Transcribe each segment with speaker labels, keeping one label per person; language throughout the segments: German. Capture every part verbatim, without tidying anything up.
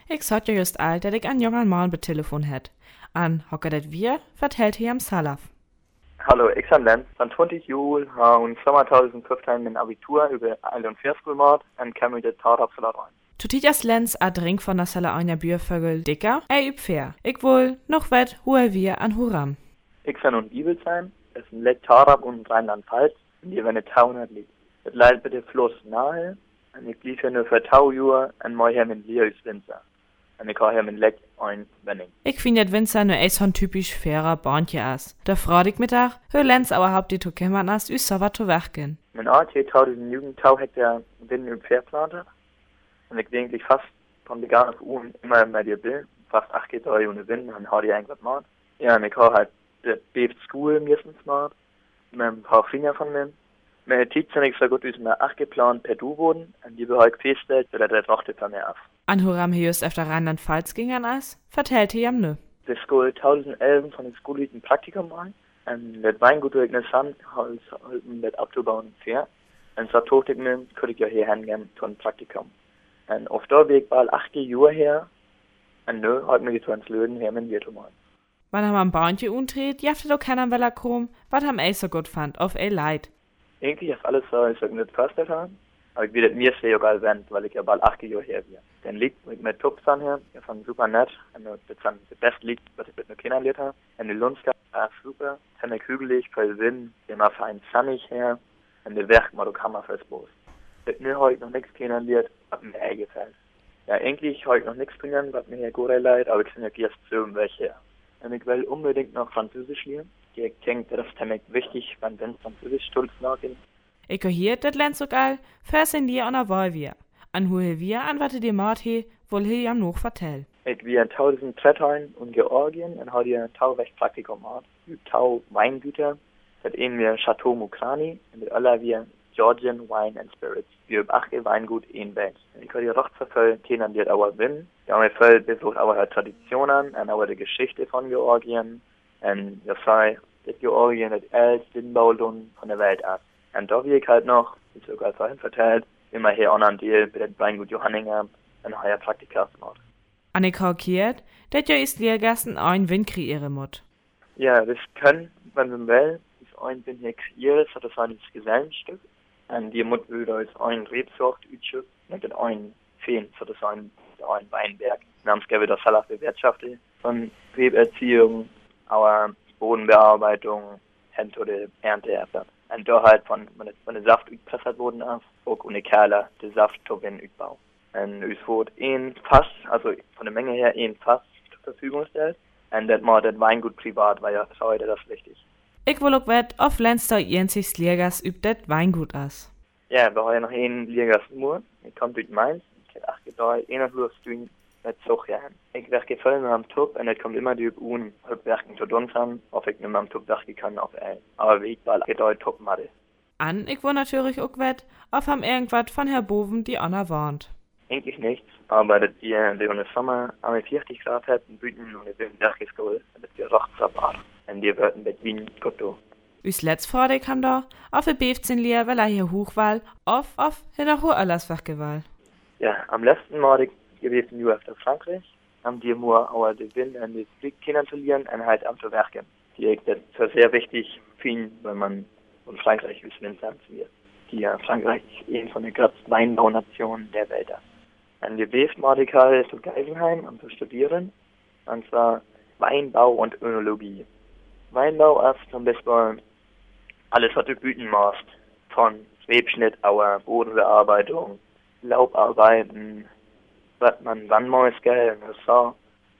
Speaker 1: Ich sag ja just all, dat ich an junger Mann be Telefon hätt. An hocker dat wir, vertellt hier am Salaf.
Speaker 2: Hallo, ich bin Lenz, von zwanzig Jahren, habe im Sommer zweitausendfünfzehn mein Abitur über Eil- und Vierschule gemacht und kam mit der Tat auf Salat rein.
Speaker 1: Tutijas Lenz a drink von der Sala einer Biervögel dicker, ey üb fair. Ich wohl noch wett, hue wir an Huram.
Speaker 2: Ich bin in Giebelsheim, das ist ein Leck Tarab und Rheinland-Pfalz, in die wenn tausendhundert liegt. Das leidet mit dem Fluss nahe, und ich blieb hier nur für tausend Jahre und mal hier mit Lier aus Winzer. Und ich habe hier mit Leck ein Wenning.
Speaker 1: Ich find dat Winzer nur eis von typisch fairer Bahntje as. Da frag ich Mittag, hör Lenz aber haupt die to kämmern as, üs so wat to werken.
Speaker 2: Mein Art hier tausend Jugend tau Hektar Winden und Pferdplanter. Und ich denke, ich fast von der Garn auf Uhren immer bei dir bin, fast acht geht ohne Wind, und hau die irgendwas gemacht. Ja, und ich habe halt die Beef School meistens gemacht, mit ein paar Finger von mir. Meine Tietz sind nicht so gut, wie es mir acht geplant per Du wurden, und die wir heute feststellt, weil der Tochter von mir auf.
Speaker 1: An Huram hier just öfter Rheinland-Pfalz gingern as, vertellte jam nö.
Speaker 2: Die School zweitausendelf von der Schule ein Praktikum rein, und das Weingut durch eine Sand, halt, halt, das abzubauen fair. Und so tog ich mir, könnte ich ja hier hingehen, zu einem Praktikum. Und auf der Weg war acht Jahre her, und nö, hat mir getan, ins Löden her mit Wirtum rein.
Speaker 1: Wann haben wir am Bahntje untret, jafte doch keiner Weller krumm, wat ham ey so gut fand, auf ey leid.
Speaker 2: Eigentlich ist alles so, ich sag nicht kostet haben, aber ich will das mir sehr egal werden, weil ich ja bald acht Jahre her bin. Dann liegt mit mir Tups an her, ich fand super nett, und das ist dann das beste Lied, was ich mit mir kennengelernt habe. Und die Lunska war super, ziemlich hügelig, voll Wind, immer fein sonnig her, und der Werk mal kam mal fürs Boot. Ich hab mir heute noch nichts kennengelernt, was mir eher gefällt. Ja, eigentlich heute noch nichts bringen, was mir hier gut leid, aber ich bin ja erst so welche. Und ich will unbedingt noch Französisch lernen. Ich denke, das ist ziemlich wichtig, wenn wir Französisch stolz nachgehen.
Speaker 1: Ich hier, dat Lenz so geil, fersen dir an der Wahl wir. An hue wir, an wat die Mart he, wohl hier jam noch vertell.
Speaker 2: Ich wir in tausendunddreizehn und Georgien und habe hier ein Tauwächt Praktikum gemacht. Über Tau Weingüter, das eben wir Chateau Mukrani und mit aller wir Georgian Wine and Spirits. Wir über acht Weingut in Welt. Ich habe die Rocht verfolgt, kennen die aber Win. Wir haben voll besucht aber Traditionen und aber die Geschichte von Georgien. Und das sei, das Georgien das älteste Bauland von der Welt ab. Und da wie ich halt noch, wie sogar vorhin vertellt, immer hier an Deal bei dem Weingut Johanninger und heuer Praktika gemacht.
Speaker 1: Anne kalkiert, dat ja ist Lehrgassen ein Wind kreieren mut.
Speaker 2: Ja, das können, wenn wir will, ist ein Wind hier kreieren, so das ist ein Gesellenstück. Und die Mut würde als ein Rebsorte üben, nicht ein Feen, so das ist ein, ein Weinberg. Namens gäbe das Salaf bewirtschaftet, von Reberziehung, aber Bodenbearbeitung, Hand oder Ernteerbe. Und da halt von, wenn, wenn der Saft gepresst worden ist, auch ohne Kerle, der Saft zu werden Utbau. Und es wurde ein Fass, also von der Menge her ein Fass zur Verfügung gestellt. Und das mal das Weingut privat, weil ja heute das wichtig.
Speaker 1: Ich will auch wett, auf Lenster jensigs Lehrgas übt das Weingut as.
Speaker 2: Ja, wir haben ja noch einen Lehrgas nur. Ich komme durch Mainz, ich hätte acht gedauert, einer Flur stehen mit Zuchtjahren. Ich werde gefallen mit am Tub und es kommt immer die Un, Werken zu uns an, ob ich nicht mehr am Tub werken kann auf ein. Aber wie ich bald gedauert Tub mache.
Speaker 1: An, ich will natürlich auch wett, auf ham irgendwas von Herr Boven die Anna warnt.
Speaker 2: Eigentlich nichts, aber dass wir in der Sommer einmal vierzig Grad hatten, Büten und es ist Dach gestohlen, dass wir Rochtsabad. Und die werden mit Wien Gotto.
Speaker 1: Üs letzt Vordeck ham da, auf der Beefzen leer, weil er hier hochwahl, auf, auf, hinter hoch alles wachgewahl.
Speaker 2: Ja, am letzten Mal gewesen nur auf Frankreich, haben die nur aber den Wind und den Blick kennenzulernen und halt am zu werken. Die, das ist sehr wichtig für ihn, wenn man von Frankreich bis Winzer wird. Die ja, Frankreich ist eine von den größten Weinbaunationen der Welt. Und die Westmordikal ist in Geisenheim, um zu studieren, und zwar Weinbau und Önologie. Weinbau ist zum Beispiel alles, was du Blüten machst, von Webschnitt, Auer, Bodenbearbeitung, Laubarbeiten, was man wann muss, gell, und so.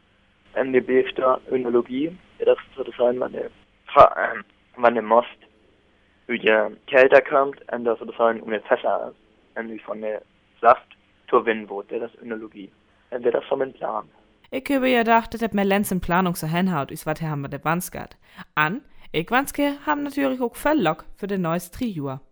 Speaker 2: Und die Beste Önologie, das soll sein, wenn der, äh, wenn der Most wie der Kälte kommt, und das soll sein, um den Fässer ist, und wie von der Saft zur Windboot, das ist Önologie. Und das ist so ein Plan.
Speaker 1: Ich habe ja gedacht, dass mir Lenz in Planung so hinhaut, ist was haben wir der Wanskart. An, ich Wanske haben natürlich auch voll Lock für den neues Trijuar.